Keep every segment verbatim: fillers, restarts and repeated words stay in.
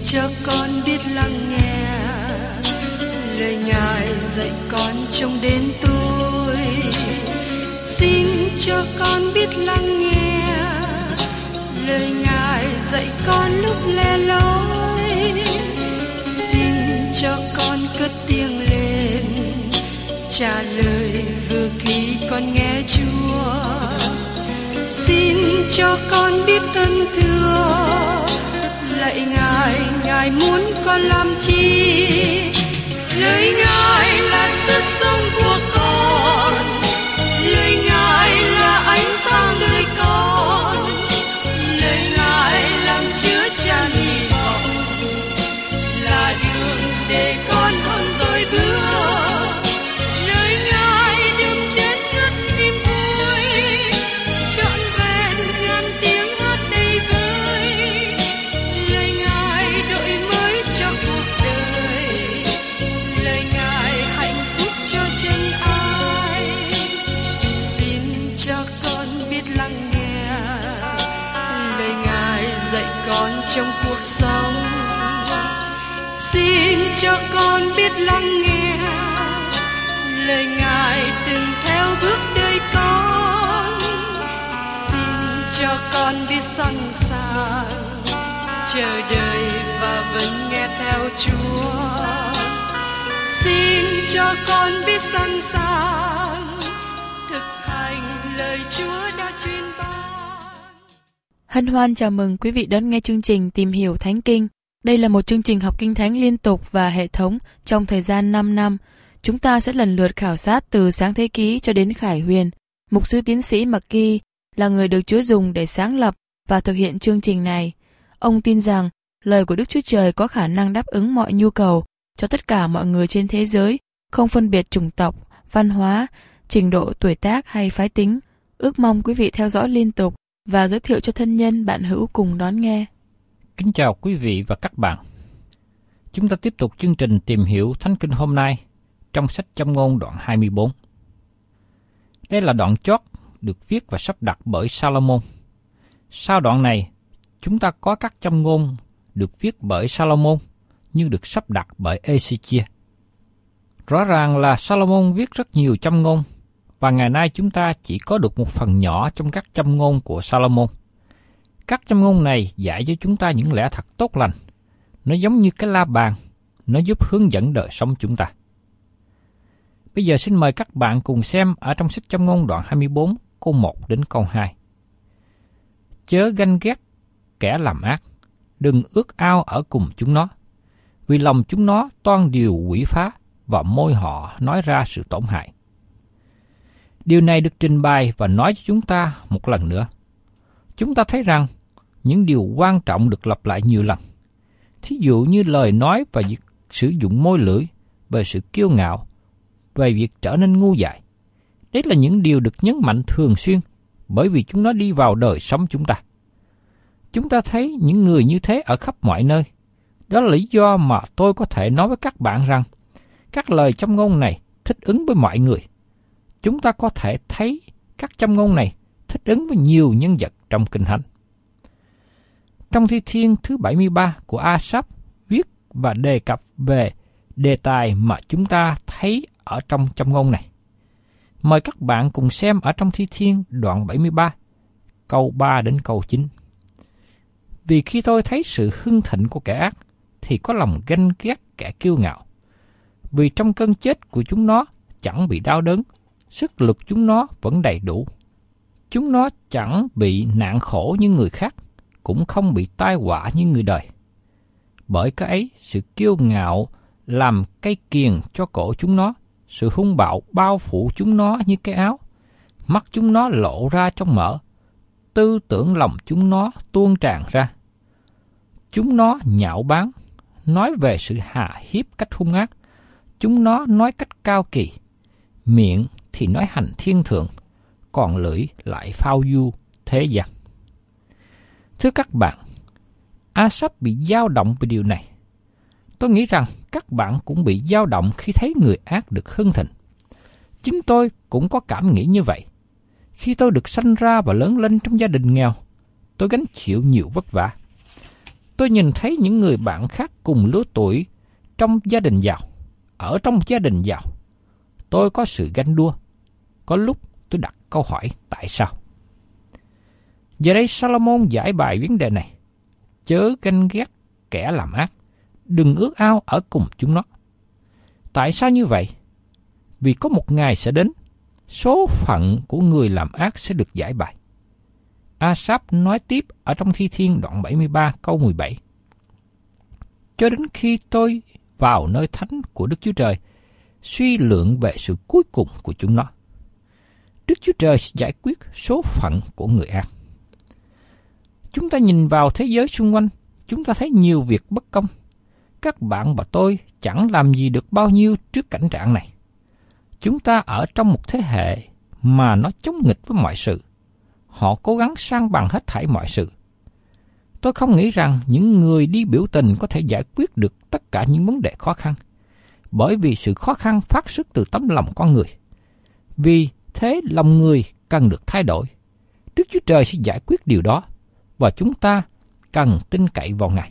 cho con biết lắng nghe lời Ngài dạy con trong đến tôi. Xin cho con biết lắng nghe lời Ngài dạy con lúc lẻ loi. Xin cho con cất tiếng lên trả lời vừa khi con nghe Chúa. Xin cho con biết ơn thưa lạy Ngài, Ngài muốn con làm chi? Lời Ngài là sức sống của con, lời Ngài là ánh sáng đời con, lời Ngài làm chứa chan hy vọng, là đường để con không dối bước. Lời Ngài đừng chết ngất niềm vui, trọn vẹn ngàn tiếng hát đầy vơi. Lời Ngài đổi mới cho cuộc đời, lời Ngài hạnh phúc cho chân ai. Xin cho con biết lắng nghe lời Ngài dạy con trong cuộc sống. Xin cho con biết lắng nghe lời Ngài đừng theo bước đời con. Xin cho con biết sẵn sàng chờ đợi và vẫn nghe theo Chúa. Xin cho con biết sẵn sàng thực hành lời Chúa đã truyền ban. Hân hoan chào mừng quý vị đón nghe chương trình Tìm hiểu Thánh Kinh. Đây là một chương trình học Kinh Thánh liên tục và hệ thống trong thời gian năm năm. Chúng ta sẽ lần lượt khảo sát từ Sáng Thế Ký cho đến Khải Huyền. Mục sư tiến sĩ McGee là người được Chúa dùng để sáng lập và thực hiện chương trình này. Ông tin rằng lời của Đức Chúa Trời có khả năng đáp ứng mọi nhu cầu cho tất cả mọi người trên thế giới, không phân biệt chủng tộc, văn hóa, trình độ tuổi tác hay phái tính. Ước mong quý vị theo dõi liên tục và giới thiệu cho thân nhân bạn hữu cùng đón nghe. Kính chào quý vị và các bạn. Chúng ta tiếp tục chương trình tìm hiểu Thánh Kinh hôm nay trong sách Châm Ngôn đoạn hai mươi bốn. Đây là đoạn chót được viết và sắp đặt bởi Salomon. Sau đoạn này, chúng ta có các châm ngôn được viết bởi Salomon nhưng được sắp đặt bởi Ê-xê-chia. Rõ ràng là Salomon viết rất nhiều châm ngôn và ngày nay chúng ta chỉ có được một phần nhỏ trong các châm ngôn của Salomon. Các châm ngôn này dạy cho chúng ta những lẽ thật tốt lành. Nó giống như cái la bàn, nó giúp hướng dẫn đời sống chúng ta. Bây giờ xin mời các bạn cùng xem ở trong sách Châm Ngôn đoạn hai mươi bốn, câu một đến câu hai. Chớ ganh ghét kẻ làm ác, đừng ước ao ở cùng chúng nó, vì lòng chúng nó toan điều quỷ phá và môi họ nói ra sự tổn hại. Điều này được trình bày và nói cho chúng ta một lần nữa. Chúng ta thấy rằng những điều quan trọng được lặp lại nhiều lần. Thí dụ như lời nói và việc sử dụng môi lưỡi, về sự kiêu ngạo, về việc trở nên ngu dại. Đấy là những điều được nhấn mạnh thường xuyên bởi vì chúng nó đi vào đời sống chúng ta. Chúng ta thấy những người như thế ở khắp mọi nơi. Đó là lý do mà tôi có thể nói với các bạn rằng các lời châm ngôn này thích ứng với mọi người. Chúng ta có thể thấy các châm ngôn này thích ứng với nhiều nhân vật trong Kinh Thánh. Trong Thi Thiên thứ bảy mươi ba của A-sáp viết và đề cập về đề tài mà chúng ta thấy ở trong châm ngôn này. Mời các bạn cùng xem ở trong Thi Thiên đoạn bảy mươi ba, câu ba đến câu chín. Vì khi tôi thấy sự hưng thịnh của kẻ ác, thì có lòng ganh ghét kẻ kiêu ngạo. Vì trong cơn chết của chúng nó chẳng bị đau đớn, sức lực chúng nó vẫn đầy đủ. Chúng nó chẳng bị nạn khổ như người khác, cũng không bị tai họa như người đời. Bởi cái ấy, sự kiêu ngạo làm cây kiềng cho cổ chúng nó, sự hung bạo bao phủ chúng nó như cái áo. Mắt chúng nó lộ ra trong mỡ, tư tưởng lòng chúng nó tuôn tràn ra. Chúng nó nhạo báng, nói về sự hạ hiếp cách hung ác. Chúng nó nói cách cao kỳ, miệng thì nói hành thiên thượng, còn lưỡi lại phao du thế gian. Thưa các bạn, A-sáp bị dao động về điều này. Tôi nghĩ rằng các bạn cũng bị dao động khi thấy người ác được hưng thịnh. Chính tôi cũng có cảm nghĩ như vậy. Khi tôi được sanh ra và lớn lên trong gia đình nghèo, tôi gánh chịu nhiều vất vả. tôi nhìn thấy những người bạn khác cùng lứa tuổi trong gia đình giàu. Ở trong gia đình giàu, tôi có sự ganh đua. Có lúc tôi đặt câu hỏi tại sao. Giờ đây Solomon giải bài vấn đề này. Chớ ganh ghét kẻ làm ác, đừng ước ao ở cùng chúng nó. Tại sao như vậy? Vì có một ngày sẽ đến, số phận của người làm ác sẽ được giải bài. A-sáp nói tiếp ở trong Thi Thiên đoạn bảy mươi ba câu mười bảy. Cho đến khi tôi vào nơi thánh của Đức Chúa Trời, suy lượng về sự cuối cùng của chúng nó. Đức Chúa Trời sẽ giải quyết số phận của người ác. Chúng ta nhìn vào thế giới xung quanh, chúng ta thấy nhiều việc bất công. Các bạn và tôi chẳng làm gì được bao nhiêu trước cảnh trạng này. Chúng ta ở trong một thế hệ mà nó chống nghịch với mọi sự. Họ cố gắng san bằng hết thảy mọi sự. Tôi không nghĩ rằng những người đi biểu tình có thể giải quyết được tất cả những vấn đề khó khăn, bởi vì sự khó khăn phát xuất từ tấm lòng con người. Vì thế lòng người cần được thay đổi. Đức Chúa Trời sẽ giải quyết điều đó, và chúng ta cần tin cậy vào Ngài.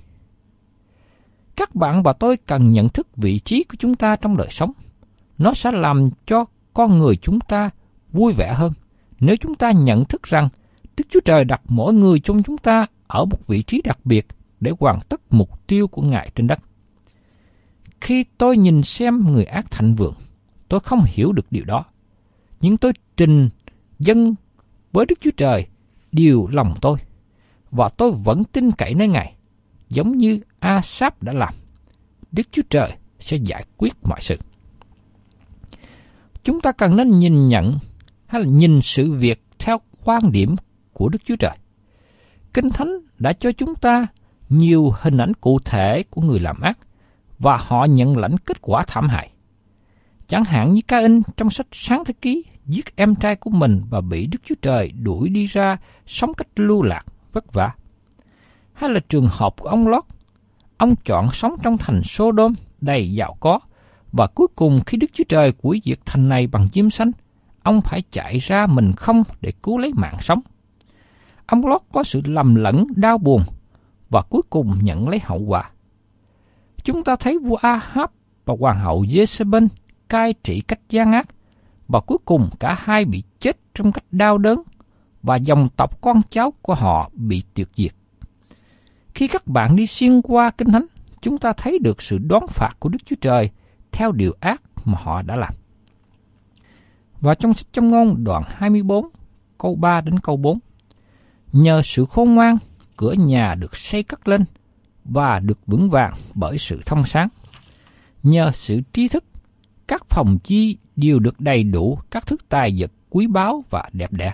Các bạn và tôi cần nhận thức vị trí của chúng ta trong đời sống. Nó sẽ làm cho con người chúng ta vui vẻ hơn nếu chúng ta nhận thức rằng Đức Chúa Trời đặt mỗi người trong chúng ta ở một vị trí đặc biệt để hoàn tất mục tiêu của Ngài trên đất. Khi tôi nhìn xem người ác thịnh vượng, tôi không hiểu được điều đó. Nhưng tôi trình dâng với Đức Chúa Trời điều lòng tôi, và tôi vẫn tin cậy nơi Ngài, giống như A-sáp đã làm. Đức Chúa Trời sẽ giải quyết mọi sự. Chúng ta cần nên nhìn nhận hay là nhìn sự việc theo quan điểm của Đức Chúa Trời. Kinh Thánh đã cho chúng ta nhiều hình ảnh cụ thể của người làm ác, và họ nhận lãnh kết quả thảm hại. Chẳng hạn như Ca-in trong sách Sáng Thế Ký giết em trai của mình và bị Đức Chúa Trời đuổi đi ra sống cách lưu lạc, vất vả. Hay là trường hợp của ông Lót, ông chọn sống trong thành Sô-đôm đầy giàu có, và cuối cùng khi Đức Chúa Trời hủy diệt thành này bằng chim sánh, ông phải chạy ra mình không để cứu lấy mạng sống. Ông Lót có sự lầm lẫn đau buồn, và cuối cùng nhận lấy hậu quả. Chúng ta thấy vua A-háp và hoàng hậu Giê-xê-bên cai trị cách gian ác, và cuối cùng cả hai bị chết trong cách đau đớn, và dòng tộc con cháu của họ bị tuyệt diệt. Khi các bạn đi xuyên qua Kinh Thánh, chúng ta thấy được sự đoán phạt của Đức Chúa Trời theo điều ác mà họ đã làm. Và trong sách Châm Ngôn đoạn hai mươi bốn, câu ba đến câu bốn, nhờ sự khôn ngoan, cửa nhà được xây cất lên và được vững vàng bởi sự thông sáng. Nhờ sự tri thức, các phòng chi đều được đầy đủ các thứ tài vật quý báu và đẹp đẽ.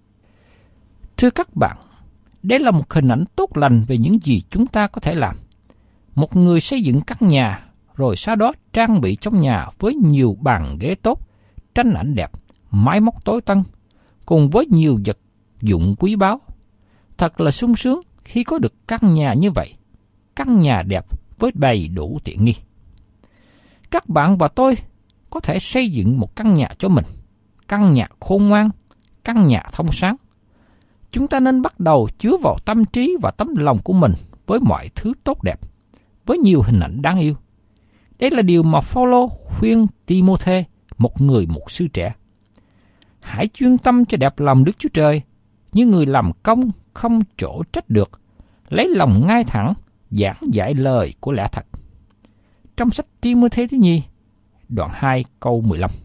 Thưa các bạn, đây là một hình ảnh tốt lành về những gì chúng ta có thể làm. Một người xây dựng căn nhà, rồi sau đó trang bị trong nhà với nhiều bàn ghế tốt, tranh ảnh đẹp, máy móc tối tân, cùng với nhiều vật dụng quý báu. Thật là sung sướng khi có được căn nhà như vậy, căn nhà đẹp với đầy đủ tiện nghi. Các bạn và tôi có thể xây dựng một căn nhà cho mình, căn nhà khôn ngoan, căn nhà thông sáng. Chúng ta nên bắt đầu chứa vào tâm trí và tấm lòng của mình với mọi thứ tốt đẹp, với nhiều hình ảnh đáng yêu. Đây là điều mà Phao-lô khuyên Ti-mô-thê, một người mục sư trẻ. Hãy chuyên tâm cho đẹp lòng Đức Chúa Trời, như người làm công không chỗ trách được, lấy lòng ngay thẳng, giảng giải lời của lẽ thật. Trong sách Ti-mô-thê thứ nhì, đoạn hai câu mười lăm.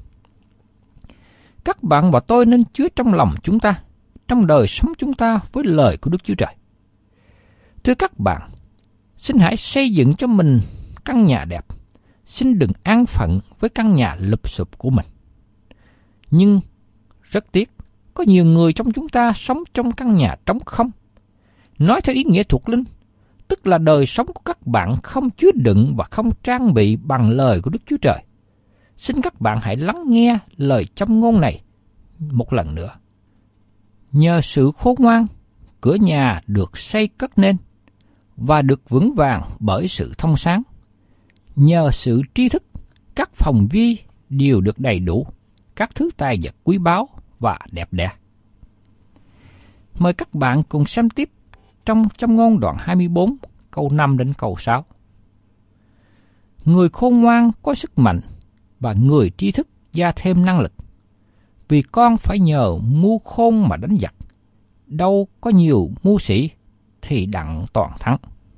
Các bạn và tôi nên chứa trong lòng chúng ta, trong đời sống chúng ta với lời của Đức Chúa Trời. Thưa các bạn, xin hãy xây dựng cho mình căn nhà đẹp. Xin đừng an phận với căn nhà lụp xụp của mình. Nhưng rất tiếc, có nhiều người trong chúng ta sống trong căn nhà trống không. Nói theo ý nghĩa thuộc linh, tức là đời sống của các bạn không chứa đựng và không trang bị bằng lời của Đức Chúa Trời. Xin các bạn hãy lắng nghe lời châm ngôn này một lần nữa. Nhờ sự khôn ngoan, cửa nhà được xây cất nên và được vững vàng bởi sự thông sáng. Nhờ sự tri thức, các phòng vi đều được đầy đủ, các thứ tài vật quý báu và đẹp đẽ. Mời các bạn cùng xem tiếp trong Châm Ngôn đoạn hai mươi bốn, câu năm đến câu sáu. Người khôn ngoan có sức mạnh và người tri thức gia thêm năng lực. Vì con phải nhờ mưu khôn mà đánh giặc. Đâu có nhiều mưu sĩ thì đặng toàn thắng.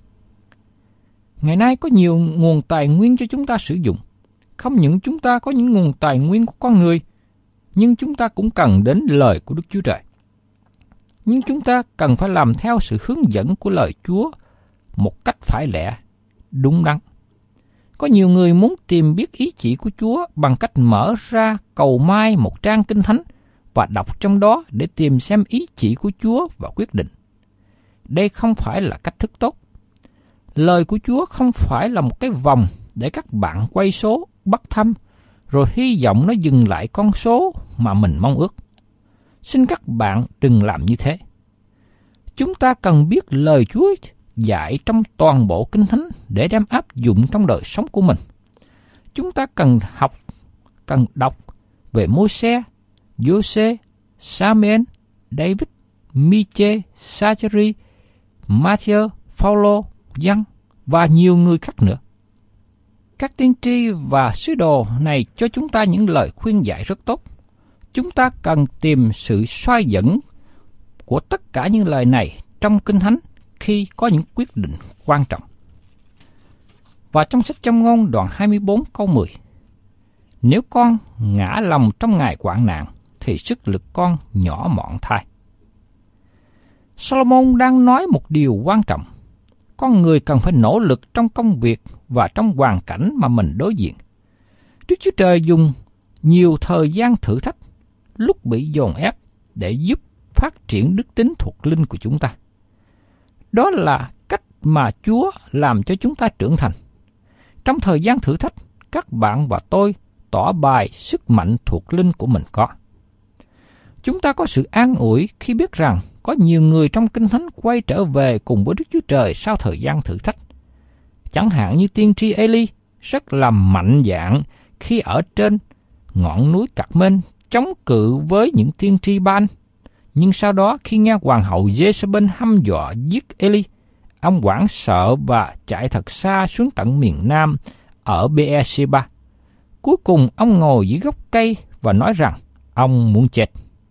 Ngày nay có nhiều nguồn tài nguyên cho chúng ta sử dụng. Không những chúng ta có những nguồn tài nguyên của con người, nhưng chúng ta cũng cần đến lời của Đức Chúa Trời. Nhưng chúng ta cần phải làm theo sự hướng dẫn của lời Chúa một cách phải lẽ, đúng đắn. Có nhiều người muốn tìm biết ý chỉ của Chúa bằng cách mở ra cầu may một trang Kinh Thánh và đọc trong đó để tìm xem ý chỉ của Chúa và quyết định. Đây không phải là cách thức tốt. Lời của Chúa không phải là một cái vòng để các bạn quay số, bắt thăm, rồi hy vọng nó dừng lại con số mà mình mong ước. Xin các bạn đừng làm như thế. Chúng ta cần biết lời Chúa dạy trong toàn bộ Kinh Thánh để đem áp dụng trong đời sống của mình. Chúng ta cần học, cần đọc về Môi-se, Giô-xê, Sa-muel, David, Mi-chê, Sa-cha-ri, Ma-thi-ơ, Phao-lô, Giăng và nhiều người khác nữa. Các tiên tri và sứ đồ này cho chúng ta những lời khuyên dạy rất tốt. Chúng ta cần tìm sự soi dẫn của tất cả những lời này trong Kinh Thánh khi có những quyết định quan trọng. Và trong sách Châm ngôn đoạn hai mươi bốn câu mười, nếu con ngã lòng trong ngày hoạn nạn, thì sức lực con nhỏ mọn thay. Solomon đang nói một điều quan trọng. Con người cần phải nỗ lực trong công việc và trong hoàn cảnh mà mình đối diện. Đức Chúa Trời dùng nhiều thời gian thử thách, lúc bị dồn ép để giúp phát triển đức tính thuộc linh của chúng ta. Đó là cách mà Chúa làm cho chúng ta trưởng thành. Trong thời gian thử thách, các bạn và tôi tỏ bày sức mạnh thuộc linh của mình có. Chúng ta có sự an ủi khi biết rằng có nhiều người trong Kinh Thánh quay trở về cùng với Đức Chúa Trời sau thời gian thử thách. Chẳng hạn như tiên tri Ê-li rất là mạnh dạn khi ở trên ngọn núi Cạc-mên chống cự với những tiên tri Ban. Nhưng sau đó khi nghe hoàng hậu Giê-xê-bên hăm dọa giết Ê-li, ông hoảng sợ và chạy thật xa xuống tận miền Nam ở Bê-e-xê-ba. Cuối cùng ông ngồi dưới gốc cây và nói rằng ông muốn chết.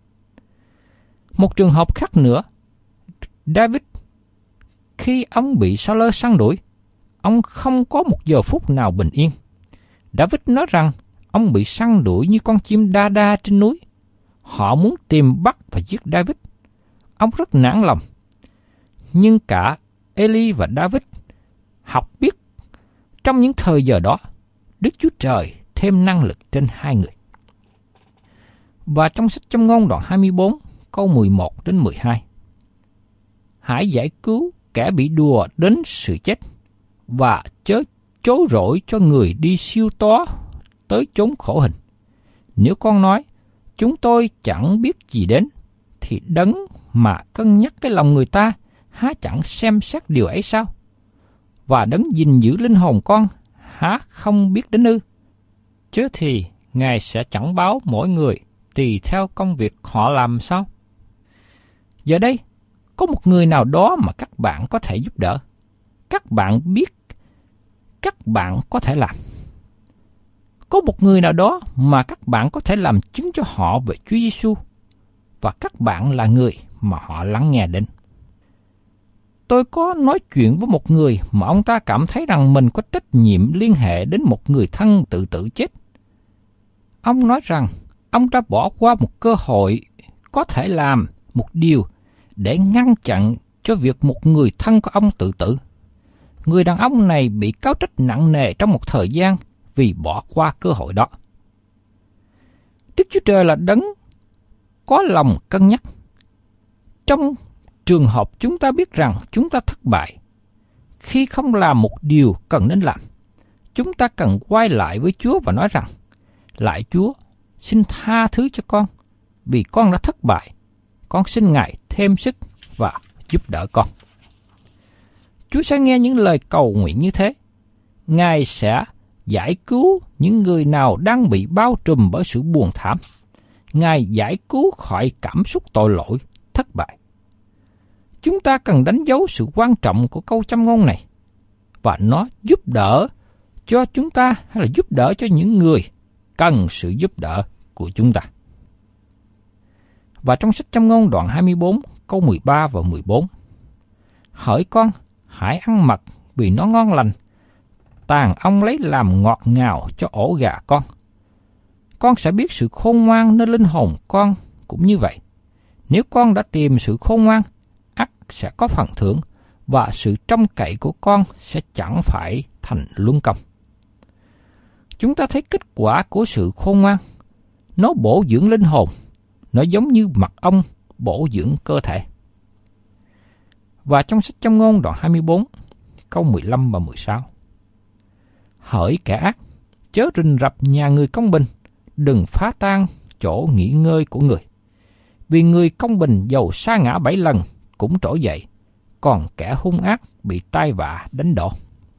Một trường hợp khác nữa, David, khi ông bị Sa-lơ săn đuổi, ông không có một giờ phút nào bình yên. David nói rằng ông bị săn đuổi như con chim đa đa trên núi. Họ muốn tìm bắt và giết David. Ông rất nản lòng. Nhưng cả Ê-li và David học biết trong những thời giờ đó, Đức Chúa Trời thêm năng lực trên hai người. Và trong sách Châm ngôn đoạn hai mươi bốn, câu mười một đến mười hai. Hãy giải cứu kẻ bị đùa đến sự chết, và chớ chối rỗi cho người đi siêu tó tới chốn khổ hình. Nếu con nói, chúng tôi chẳng biết gì đến, thì Đấng mà cân nhắc cái lòng người ta, há chẳng xem xét điều ấy sao? Và Đấng gìn giữ linh hồn con, há không biết đến ư? Chứ thì Ngài sẽ chẳng báo mỗi người tùy theo công việc họ làm sao? Giờ đây, có một người nào đó mà các bạn có thể giúp đỡ. Các bạn biết các bạn có thể làm. Có một người nào đó mà các bạn có thể làm chứng cho họ về Chúa Giêsu, và các bạn là người mà họ lắng nghe đến. Tôi có nói chuyện với một người mà ông ta cảm thấy rằng mình có trách nhiệm liên hệ đến một người thân tự tử chết. Ông nói rằng ông đã bỏ qua một cơ hội có thể làm một điều để ngăn chặn cho việc một người thân của ông tự tử. Người đàn ông này bị cáo trách nặng nề trong một thời gian vì bỏ qua cơ hội đó. Đức Chúa Trời là Đấng có lòng cân nhắc. Trong trường hợp chúng ta biết rằng chúng ta thất bại, khi không làm một điều cần nên làm, chúng ta cần quay lại với Chúa và nói rằng, lại Chúa, xin tha thứ cho con, vì con đã thất bại. Con xin Ngài thêm sức và giúp đỡ con. Chúa sẽ nghe những lời cầu nguyện như thế. Ngài sẽ giải cứu những người nào đang bị bao trùm bởi sự buồn thảm. Ngài giải cứu khỏi cảm xúc tội lỗi, thất bại. Chúng ta cần đánh dấu sự quan trọng của câu châm ngôn này. và nó giúp đỡ cho chúng ta hay là giúp đỡ cho những người cần sự giúp đỡ của chúng ta. Và trong sách Châm Ngôn đoạn hai mươi bốn, câu mười ba và mười bốn, hỡi con, hãy ăn mật vì nó ngon lành, tàn ong lấy làm ngọt ngào cho ổ gà con. Con sẽ biết sự khôn ngoan nên linh hồn con cũng như vậy. Nếu con đã tìm sự khôn ngoan, ắt sẽ có phần thưởng, và sự trông cậy của con sẽ chẳng phải thành luân công. Chúng ta thấy kết quả của sự khôn ngoan. Nó bổ dưỡng linh hồn, nó giống như mật ong bổ dưỡng cơ thể. Và trong sách Châm Ngôn đoạn hai mươi bốn, câu mười lăm và mười sáu, hỡi kẻ ác, chớ rình rập nhà người công bình, đừng phá tan chỗ nghỉ ngơi của người. Vì người công bình dầu sa ngã bảy lần cũng trỗi dậy, còn kẻ hung ác bị tai vạ đánh đổ.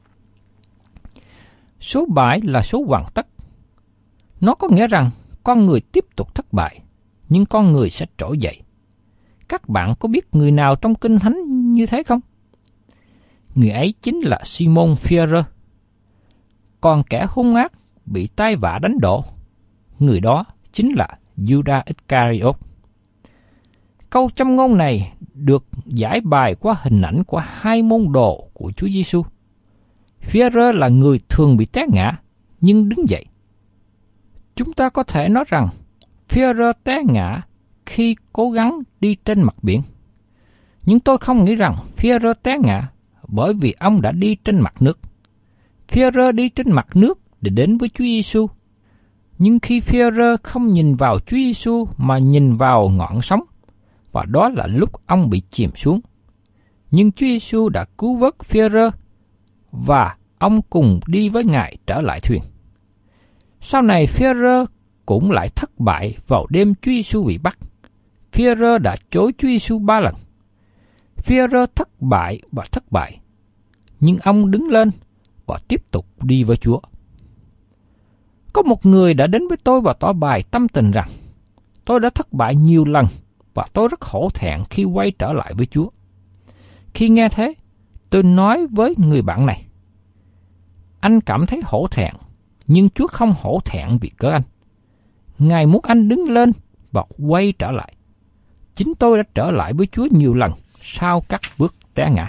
Số bảy là số hoàn tất. Nó có nghĩa rằng con người tiếp tục thất bại, nhưng con người sẽ trỗi dậy. Các bạn có biết người nào trong Kinh Thánh như thế không? Người ấy chính là Simon Phi-e-rơ. Còn kẻ hung ác bị tai vạ đánh đổ, người đó chính là Judas Iscariot. Câu châm ngôn này được giải bài qua hình ảnh của hai môn đồ của Chúa Giêsu. Phi-e-rơ là người thường bị té ngã, nhưng đứng dậy. Chúng ta có thể nói rằng Phi-e-rơ té ngã khi cố gắng đi trên mặt biển. Nhưng tôi không nghĩ rằng Phi-e-rơ té ngã bởi vì ông đã đi trên mặt nước. Phi-e-rơ đi trên mặt nước để đến với Chúa Giêsu. Nhưng khi Phi-e-rơ không nhìn vào Chúa Giêsu mà nhìn vào ngọn sóng, và đó là lúc ông bị chìm xuống. Nhưng Chúa Giêsu đã cứu vớt Phi-e-rơ và ông cùng đi với Ngài trở lại thuyền. Sau này Phi-e-rơ cũng lại thất bại vào đêm Chúa Giêsu bị bắt. Phi-e-rơ đã chối Chúa Giêsu ba lần. Phi-e-rơ thất bại và thất bại, nhưng ông đứng lên và tiếp tục đi với Chúa. Có một người đã đến với tôi và tỏ bài tâm tình rằng tôi đã thất bại nhiều lần và tôi rất hổ thẹn khi quay trở lại với Chúa. Khi nghe thế, tôi nói với người bạn này, anh cảm thấy hổ thẹn, nhưng Chúa không hổ thẹn vì cớ anh. Ngài muốn anh đứng lên và quay trở lại. Chính tôi đã trở lại với Chúa nhiều lần sau các bước té ngã.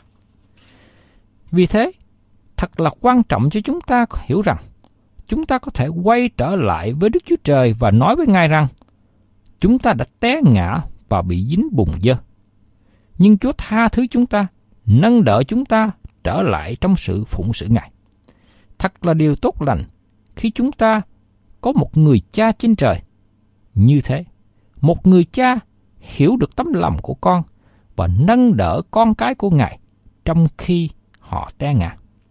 Vì thế, thật là quan trọng cho chúng ta hiểu rằng chúng ta có thể quay trở lại với Đức Chúa Trời và nói với Ngài rằng chúng ta đã té ngã và bị dính bùn dơ. Nhưng Chúa tha thứ chúng ta, nâng đỡ chúng ta trở lại trong sự phụng sự Ngài. Thật là điều tốt lành khi chúng ta có một người cha trên trời như thế. Một người cha hiểu được tấm lòng của con và nâng đỡ con cái của Ngài trong khi họ té ngã.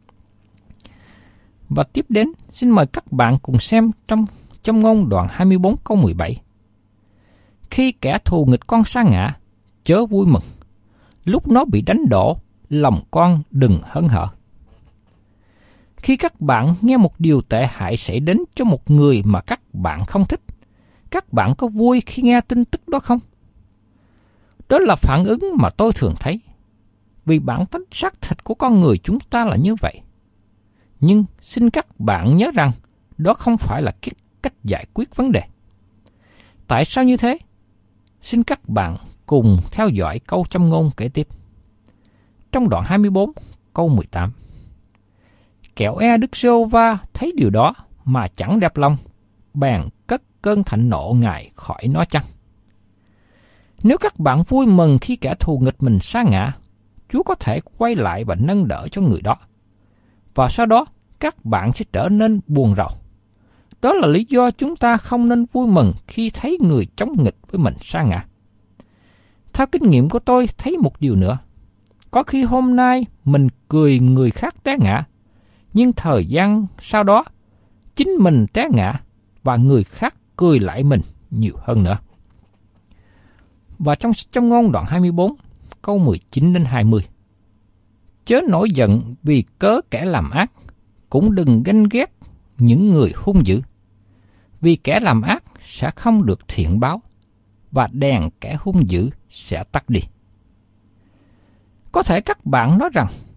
Và tiếp đến, xin mời các bạn cùng xem trong Châm Ngôn đoạn hai mươi bốn câu mười bảy. Khi kẻ thù nghịch con sa ngã, chớ vui mừng. Lúc nó bị đánh đổ, lòng con đừng hớn hở. Khi các bạn nghe một điều tệ hại xảy đến cho một người mà các bạn không thích, các bạn có vui khi nghe tin tức đó không? Đó là phản ứng mà tôi thường thấy, vì bản tính xác thịt của con người chúng ta là như vậy. Nhưng xin các bạn nhớ rằng đó không phải là cách giải quyết vấn đề. Tại sao như thế? Xin các bạn cùng theo dõi câu châm ngôn kế tiếp. Trong đoạn hai mươi bốn, câu mười tám. Kẻo e Đức Giê-hô-va thấy điều đó mà chẳng đẹp lòng, bèn cất cơn thạnh nộ Ngài khỏi nó chăng? Nếu các bạn vui mừng khi kẻ thù nghịch mình sa ngã, Chúa có thể quay lại và nâng đỡ cho người đó. Và sau đó, các bạn sẽ trở nên buồn rầu. Đó là lý do chúng ta không nên vui mừng khi thấy người chống nghịch với mình sa ngã. Theo kinh nghiệm của tôi thấy một điều nữa. Có khi hôm nay mình cười người khác té ngã, nhưng thời gian sau đó, chính mình té ngã và người khác cười lại mình nhiều hơn nữa. Và trong Châm Ngôn đoạn hai mươi bốn, câu mười chín đến hai mươi. Chớ nổi giận vì cớ kẻ làm ác, cũng đừng ganh ghét những người hung dữ. Vì kẻ làm ác sẽ không được thiện báo, và đèn kẻ hung dữ sẽ tắt đi. Có thể các bạn nói rằng,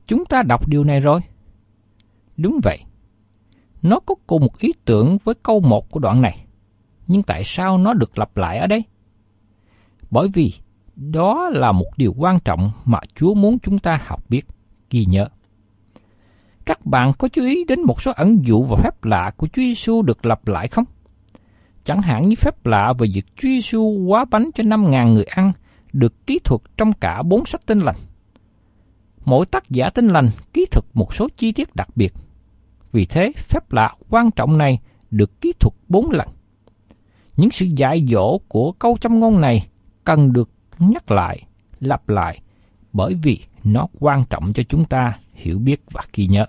Chúng ta đọc điều này rồi. Đúng vậy. Nó có cùng một ý tưởng với câu một của đoạn này. Nhưng tại sao nó được lặp lại ở đây? Bởi vì đó là một điều quan trọng mà Chúa muốn chúng ta học biết, ghi nhớ. Các bạn có chú ý đến một số ẩn dụ và phép lạ của Chúa Giêsu được lặp lại không? Chẳng hạn như phép lạ về việc Chúa Giêsu hóa bánh cho năm ngàn người ăn được kỹ thuật trong cả bốn sách Tin Lành. Mỗi tác giả Tin Lành kỹ thuật một số chi tiết đặc biệt. Vì thế, phép lạ quan trọng này được kỹ thuật bốn lần. Những sự dạy dỗ của câu châm ngôn này cần được nhắc lại, lặp lại, bởi vì nó quan trọng cho chúng ta hiểu biết và ghi nhớ.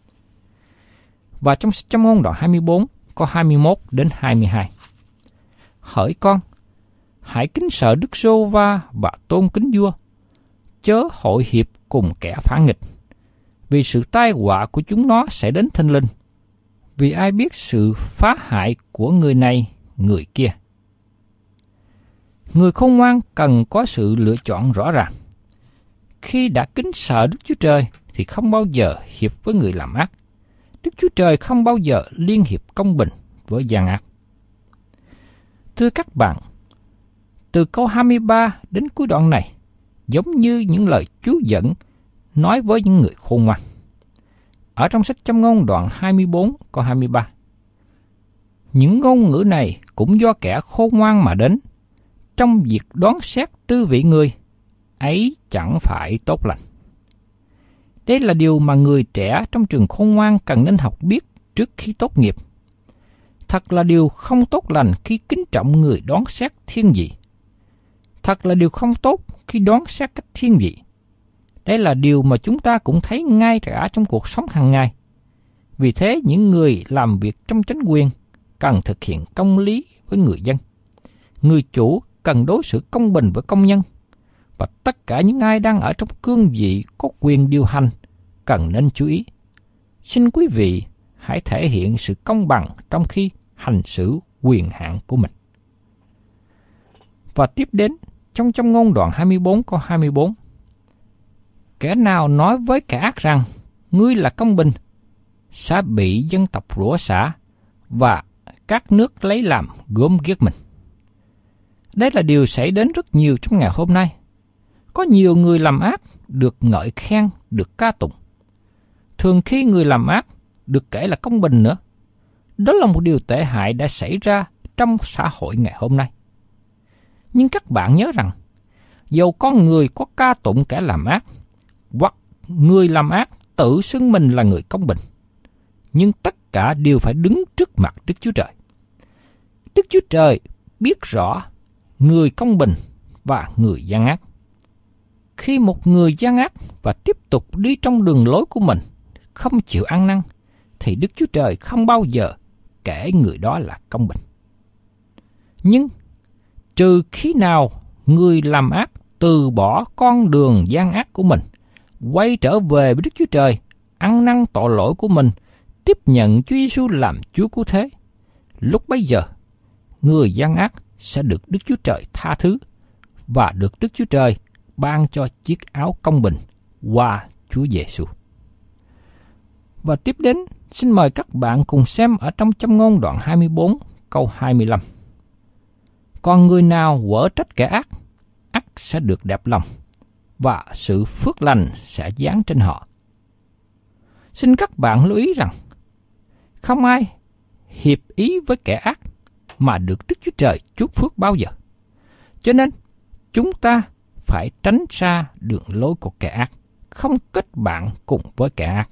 Và trong sách châm ngôn đoạn hai mươi bốn, câu hai mươi mốt đến hai mươi hai. Hỡi con, hãy kính sợ Đức Giê-hô-va và tôn kính vua, chớ hội hiệp cùng kẻ phản nghịch, vì sự tai họa của chúng nó sẽ đến thinh linh, vì ai biết sự phá hại của người này, người kia. Người khôn ngoan cần có sự lựa chọn rõ ràng. Khi đã kính sợ Đức Chúa Trời thì không bao giờ hiệp với người làm ác. Đức Chúa Trời không bao giờ liên hiệp công bình với gian ác. Thưa các bạn, từ câu hai mươi ba đến cuối đoạn này, giống như những lời Chúa dẫn nói với những người khôn ngoan. Ở trong sách Châm ngôn đoạn hai mươi bốn, câu hai mươi ba. Những ngôn ngữ này cũng do kẻ khôn ngoan mà đến, trong việc đoán xét tư vị người, ấy chẳng phải tốt lành. Đây là điều mà người trẻ trong trường khôn ngoan cần nên học biết trước khi tốt nghiệp. Thật là điều không tốt lành khi kính trọng người đoán xét thiên vị. Thật là điều không tốt khi đoán xét cách thiên vị. Đây là điều mà chúng ta cũng thấy ngay cả trong cuộc sống hàng ngày. Vì thế, những người làm việc trong chính quyền cần thực hiện công lý với người dân. Người chủ cần đối xử công bình với công nhân. Và tất cả những ai đang ở trong cương vị có quyền điều hành cần nên chú ý. Xin quý vị hãy thể hiện sự công bằng trong khi hành xử quyền hạn của mình. Và tiếp đến, trong Châm ngôn đoạn hai mươi bốn câu hai mươi bốn. Kẻ nào nói với kẻ ác rằng, ngươi là công bình, sẽ bị dân tộc rủa xả và các nước lấy làm gớm ghiếc mình. Đây là điều xảy đến rất nhiều trong ngày hôm nay. Có nhiều người làm ác được ngợi khen, được ca tụng. Thường khi người làm ác được kể là công bình nữa. Đó là một điều tệ hại đã xảy ra trong xã hội ngày hôm nay. Nhưng các bạn nhớ rằng, dầu con người có ca tụng kẻ làm ác, hoặc người làm ác tự xưng mình là người công bình, nhưng tất cả đều phải đứng trước mặt Đức Chúa Trời. Đức Chúa Trời biết rõ người công bình và người gian ác. Khi một người gian ác và tiếp tục đi trong đường lối của mình, không chịu ăn năn, thì Đức Chúa Trời không bao giờ kể người đó là công bình. Nhưng trừ khi nào người làm ác từ bỏ con đường gian ác của mình, quay trở về với Đức Chúa Trời, ăn năn tội lỗi của mình, tiếp nhận Chúa Giêsu làm Chúa cứu thế, lúc bấy giờ người gian ác sẽ được Đức Chúa Trời tha thứ và được Đức Chúa Trời ban cho chiếc áo công bình qua Chúa Giêsu. Và tiếp đến, xin mời các bạn cùng xem ở trong Châm ngôn đoạn hai mươi bốn câu hai mươi lăm. Còn người nào quở trách kẻ ác, ắt sẽ được đẹp lòng, và sự phước lành sẽ giáng trên họ. Xin các bạn lưu ý rằng, không ai hiệp ý với kẻ ác mà được Đức Chúa Trời chúc phước bao giờ. Cho nên, chúng ta phải tránh xa đường lối của kẻ ác, không kết bạn cùng với kẻ ác.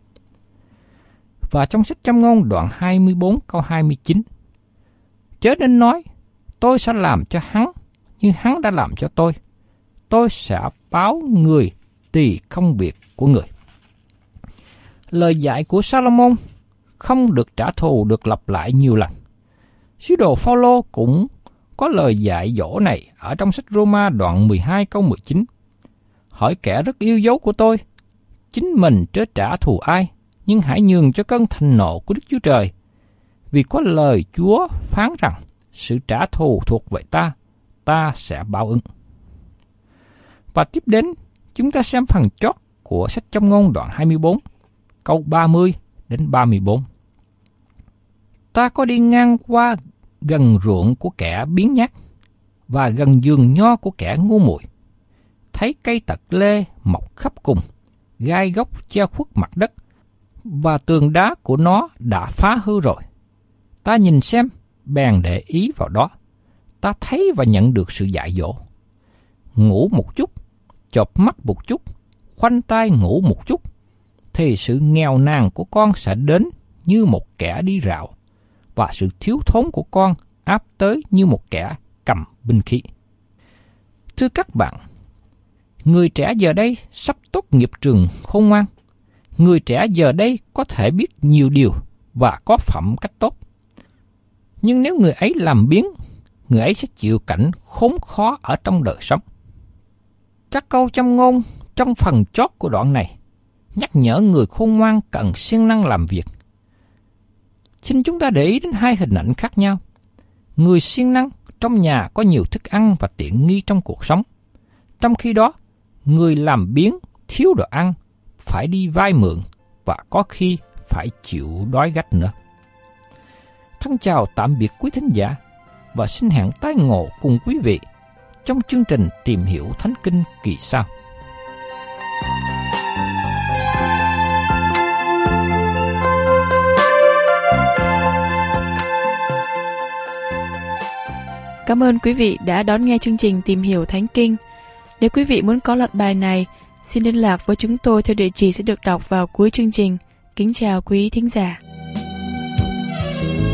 Và trong sách Châm ngôn đoạn hai mươi bốn câu hai mươi chín, chớ nên nói, tôi sẽ làm cho hắn như hắn đã làm cho tôi. Tôi sẽ báo người tùy công việc của người. Lời dạy của Salomon không được trả thù được lặp lại nhiều lần. Sứ đồ Phao-lô cũng có lời dạy dỗ này ở trong sách Roma đoạn mười hai câu mười chín. Hỏi kẻ rất yêu dấu của tôi, chính mình trớ trả thù ai, nhưng hãy nhường cho cơn thịnh nộ của Đức Chúa Trời. Vì có lời Chúa phán rằng, sự trả thù thuộc về ta, ta sẽ báo ứng. Và tiếp đến, chúng ta xem phần chót của sách Châm ngôn đoạn hai mươi bốn, câu ba mươi đến ba mươi bốn. Ta có đi ngang qua gần ruộng của kẻ biếng nhác và gần vườn nho của kẻ ngu muội, thấy cây tật lê mọc khắp cùng, gai gốc che khuất mặt đất, và tường đá của nó đã phá hư rồi. Ta nhìn xem, bèn để ý vào đó. Ta thấy và nhận được sự dạy dỗ. Ngủ một chút, chợp mắt một chút, khoanh tay ngủ một chút, thì sự nghèo nàn của con sẽ đến như một kẻ đi rạo, và sự thiếu thốn của con áp tới như một kẻ cầm binh khí. Thưa các bạn, người trẻ giờ đây sắp tốt nghiệp trường khôn ngoan. Người trẻ giờ đây có thể biết nhiều điều và có phẩm cách tốt. Nhưng nếu người ấy làm biếng, người ấy sẽ chịu cảnh khốn khó ở trong đời sống. Các câu châm ngôn trong phần chót của đoạn này nhắc nhở người khôn ngoan cần siêng năng làm việc. Xin chúng ta để ý đến hai hình ảnh khác nhau. Người siêng năng trong nhà có nhiều thức ăn và tiện nghi trong cuộc sống. Trong khi đó, người làm biếng thiếu đồ ăn, phải đi vay mượn và có khi phải chịu đói gắt nữa. Thân chào tạm biệt quý thính giả và xin hẹn tái ngộ cùng quý vị trong chương trình Tìm hiểu Thánh Kinh kỳ sau. Cảm ơn quý vị đã đón nghe chương trình Tìm hiểu Thánh Kinh. Nếu quý vị muốn có loạt bài này, xin liên lạc với chúng tôi theo địa chỉ sẽ được đọc vào cuối chương trình. Kính chào quý thính giả.